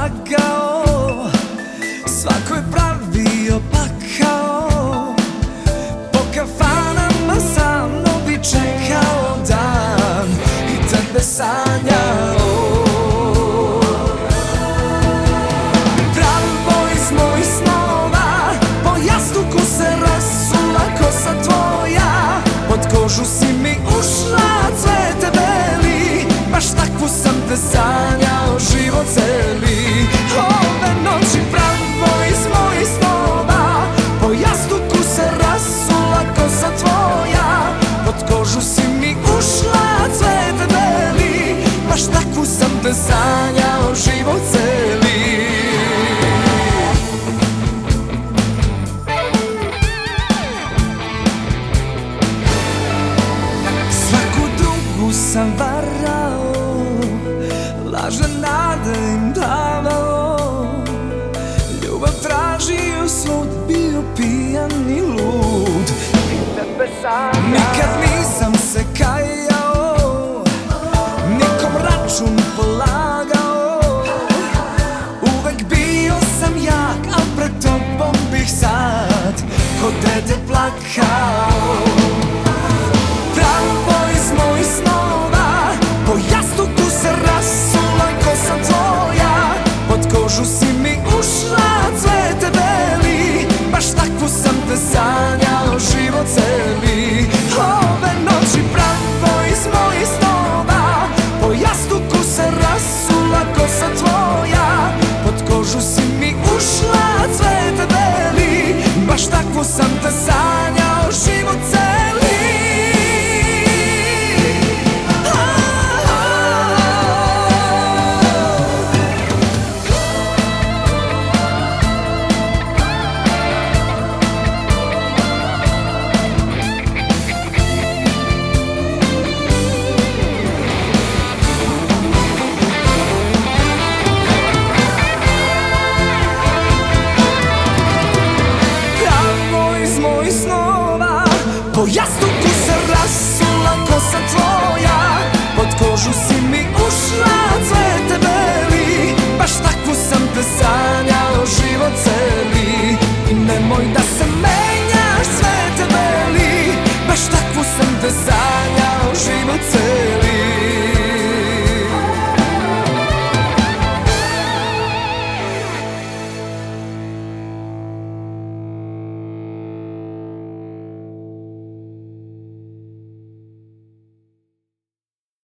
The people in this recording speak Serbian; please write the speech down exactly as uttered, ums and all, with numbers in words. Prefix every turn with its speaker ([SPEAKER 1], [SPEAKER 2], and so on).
[SPEAKER 1] lagao, svako je pravio pakao. Po kafanama sa mnom bi čekao dan i tebe sanjao. Pravo iz mojih snova, po jastuku se rasula kosa tvoja. Pod kožu si mi ušla, cvete beli, baš takvu sam te sanjao život celi. Ove noći pravo iz mojih snova, po jastuku se rasula kosa tvoja. Pod kožu si mi ušla, cvete beli, baš takvu sam te sanjao život celi. Svaku drugu sam varao, lažne nade im davao. Ljubav tražio svud, bio pijan i lud, i tebe sanjao. Nikad nisam se kajao, nikom račun polagao. Uvek bio sam jak, a pred tobom bih sad ko dete plakao. Pravo iz mojih snova, po jastuku se rasula kosa tvoja. Pod kožu si mi ušla, cvete beli, baš takvu sam te sanjao život celi. Ove noći pravo iz mojih snova, po jastuku se rasula kosa tvoja. Pod kožu si mi ušla, cvete beli, baš takvu sam te sanjao život celi. Po jastuku se rasula kosa tvoja, pod kožu si mi ušla, cvete beli, baš takvu sam te sanjao život celi.